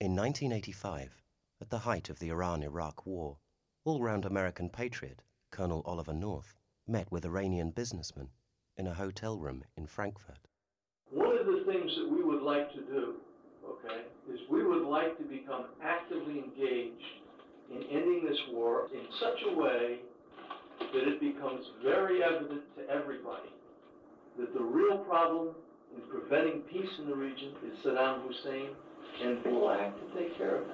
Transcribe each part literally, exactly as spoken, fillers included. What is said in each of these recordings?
In nineteen eighty-five, at the height of the Iran-Iraq War, all-round American patriot Colonel Oliver North met with Iranian businessmen in a hotel room in Frankfurt. One of the things that we would like to do, okay, is we would like to become actively engaged in ending this war in such a way that it becomes very evident to everybody that the real problem in preventing peace in the region is Saddam Hussein, and we'll act to take care of that.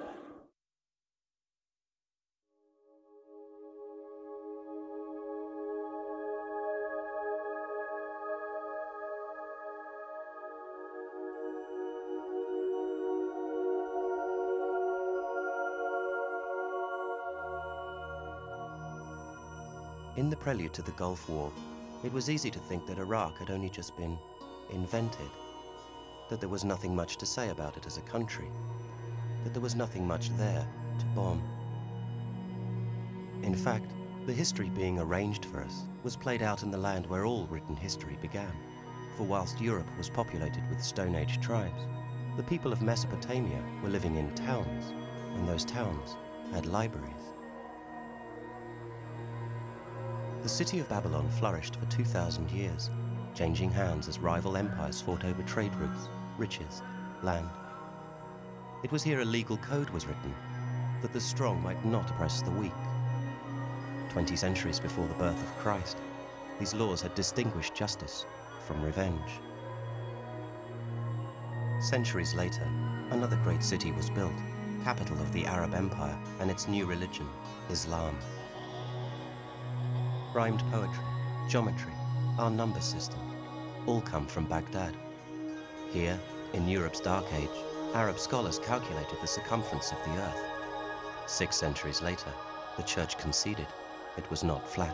In the prelude to the Gulf War, it was easy to think that Iraq had only just been invented, that there was nothing much to say about it as a country, that there was nothing much there to bomb. In fact, the history being arranged for us was played out in the land where all written history began. For whilst Europe was populated with Stone Age tribes, the people of Mesopotamia were living in towns, and those towns had libraries. The city of Babylon flourished for two thousand years, changing hands as rival empires fought over trade routes, riches, land. It was here a legal code was written, that the strong might not oppress the weak. Twenty centuries before the birth of Christ, these laws had distinguished justice from revenge. Centuries later, another great city was built, capital of the Arab Empire and its new religion, Islam. Rhymed poetry, geometry, our number system, all come from Baghdad. Here, in Europe's Dark Age, Arab scholars calculated the circumference of the earth. Six centuries later, the church conceded it was not flat.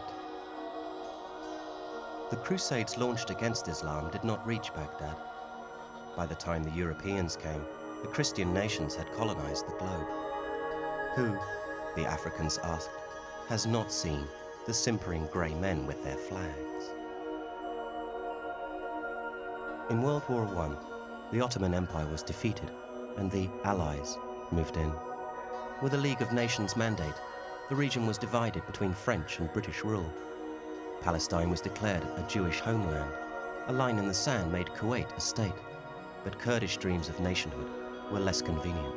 The Crusades launched against Islam did not reach Baghdad. By the time the Europeans came, the Christian nations had colonized the globe. Who, the Africans asked, has not seen the simpering grey men with their flags? In World War One, the Ottoman Empire was defeated and the Allies moved in. With a League of Nations mandate, the region was divided between French and British rule. Palestine was declared a Jewish homeland. A line in the sand made Kuwait a state, but Kurdish dreams of nationhood were less convenient.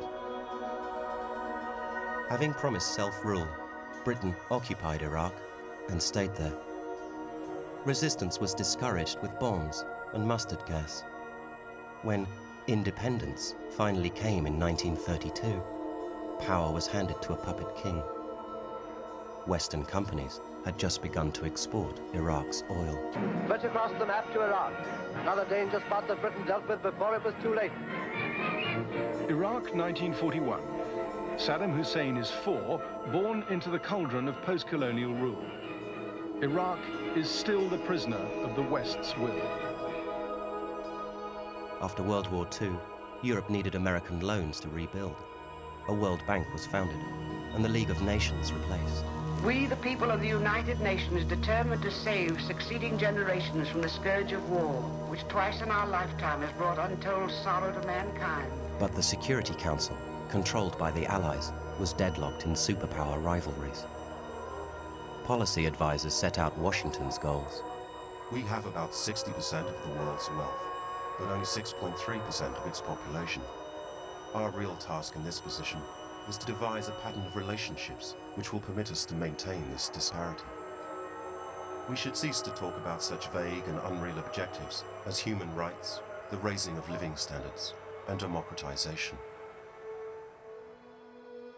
Having promised self-rule, Britain occupied Iraq and stayed there. Resistance was discouraged with bombs and mustard gas. When independence finally came in nineteen thirty-two, power was handed to a puppet king. Western companies had just begun to export Iraq's oil. Switch across the map to Iraq. Another danger spot that Britain dealt with before it was too late. Iraq, nineteen forty-one. Saddam Hussein is four, born into the cauldron of post-colonial rule. Iraq is still the prisoner of the West's will. After World War Two, Europe needed American loans to rebuild. A World Bank was founded, and the League of Nations replaced. We, the people of the United Nations, determined to save succeeding generations from the scourge of war, which twice in our lifetime has brought untold sorrow to mankind. But the Security Council, controlled by the Allies, was deadlocked in superpower rivalries. Policy advisors set out Washington's goals. We have about sixty percent of the world's wealth, but only six point three percent of its population. Our real task in this position is to devise a pattern of relationships which will permit us to maintain this disparity. We should cease to talk about such vague and unreal objectives as human rights, the raising of living standards, and democratization.